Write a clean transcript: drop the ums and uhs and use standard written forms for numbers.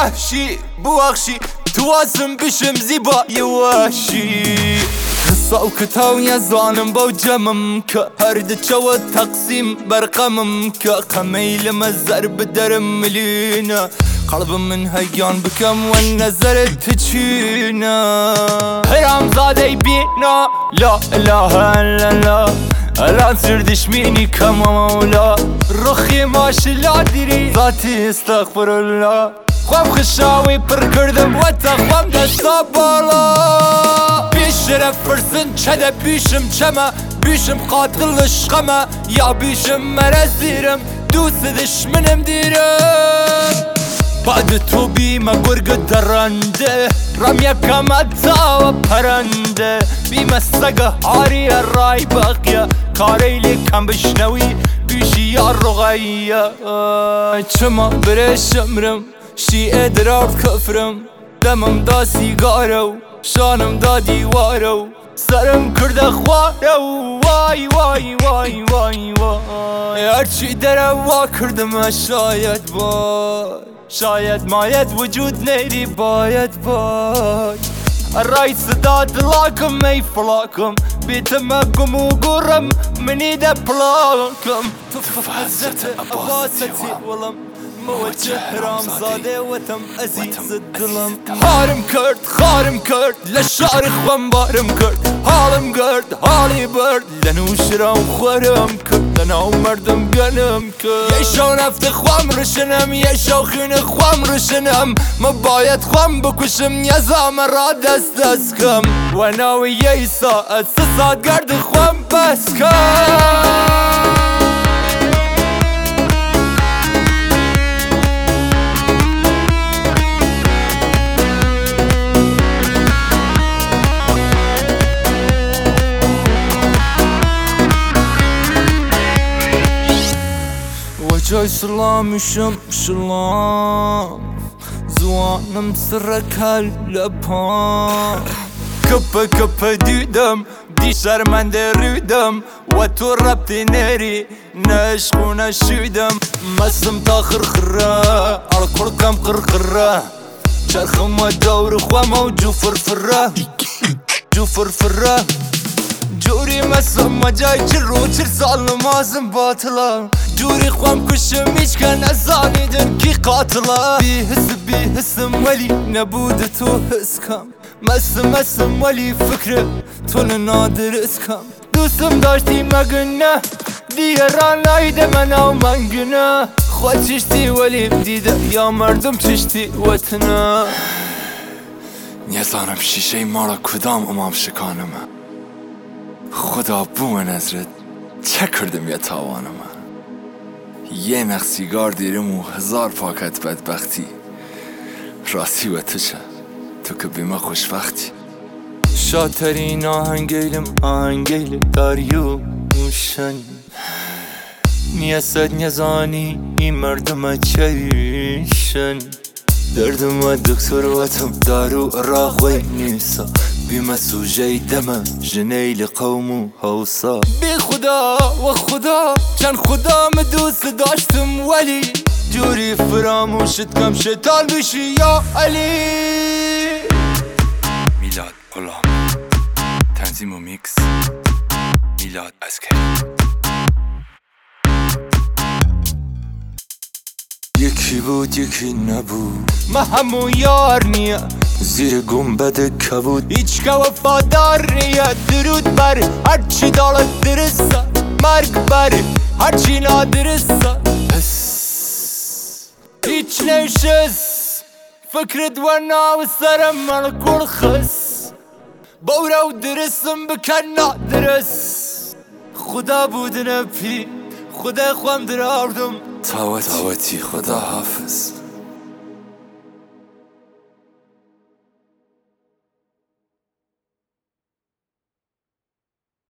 وحشی بوخشی توازم بشم زیبا یواشی قصة وكتاو يزانم بوجمم كهرد شو تقسيم برقمم كقميل مزر بدرم ملينا قلب من هيان بكم والنزر تجينا هرام زادي بينا لا اله الا الله الان سردش ميني كما مولا رخي ماشي لا ديري ذاتي استغفر الله خوام خشاوي پر کردم و تخوام دستا بالا بیشرف فرسن چده بیشم چما بیشم قاتل عشقما یا بیشم مرزیرم دوست دشمنم دیرم بعد تو بیمه گرگ درنده رم یکم ادزا و پرنده بیمه سگه عاری رای باقیه کاریلی کم بشنوی بیشی یا رغیه چما برشمرم شیعه درارد کفرم دمم دا سیگارو شانم دا دیوارو سرم کرده خوارو وای وای وای وای وای هرچی دره وا کردم شاید وای شاید ماید وجود نیری باید وای الرای صدا دلاکم ای فلاکم بیتم اگم و گرم منی ده پلاکم تو فازت عباستی ولم موجه رامزاده وتم عزیز دلم خارم کرد لشار خوام بارم کرد حالم گرد حالی برد لنوش رام خورم کرد لناو مردم گنم کرد یه شو نفت خوام رشنم یه شو خین خوام رشنم ما باید خوام بکشم یه زام را دست کم و ناوی یه ساعت ساعت گرد خوام بس کم جای سلامشم شلام زوانم سرک لپام کپ دیدم دی شرمنده رودم و تو ربطی نری نشقو نشودم مسم تا خرخره الکل کم خرخره چرخم و دور خوام و جو فرفره جوری مسم و جای چر سال نمازم باطلا جوری خوام کشم هیچ کن ازانیدن کی قاتلا بی حسم ولی نبود تو حس کم مسم ولی فکر تو نادر اسکم دوستم داشتی مگنه دیگران نایده منو من گنه خود چشتی ولی دیده یا مردم چشتی وطنه نیزانم شیشه ما را کدام امام شکانم خدا بو نظرت چه کردم یا تاوانم یه نخ سیگار دیرم و 1000 پاکت بدبختی راستی و تو چه تو که بیمه خوشبختی شاترین آهنگیل داریو موشن نیست نزانی این مردم چیشن دردم و دکتر واتم دارو راقوی نیسا بیمه سوژه دمه جنیل قوم و حوصا بی خدا و خدا چند خدا دوست داشتم ولی جوری فراموشت کم شیطان بشی یا علی میلاد غلام تنظیم و میکس میلاد عسکری یکی بود یکی نبود ما همو یار نیا زیر گنبد کبود هیچ که وفادار نیا درود بر هرچی دالت درسته مرگ بر هرچی نادرسته هیچ نشست فکرت و ناو سرم من کل خس بورا و درستم بکن نادرست خدا بود نپی خدا خوام دراردم تاوتی خدا حافظ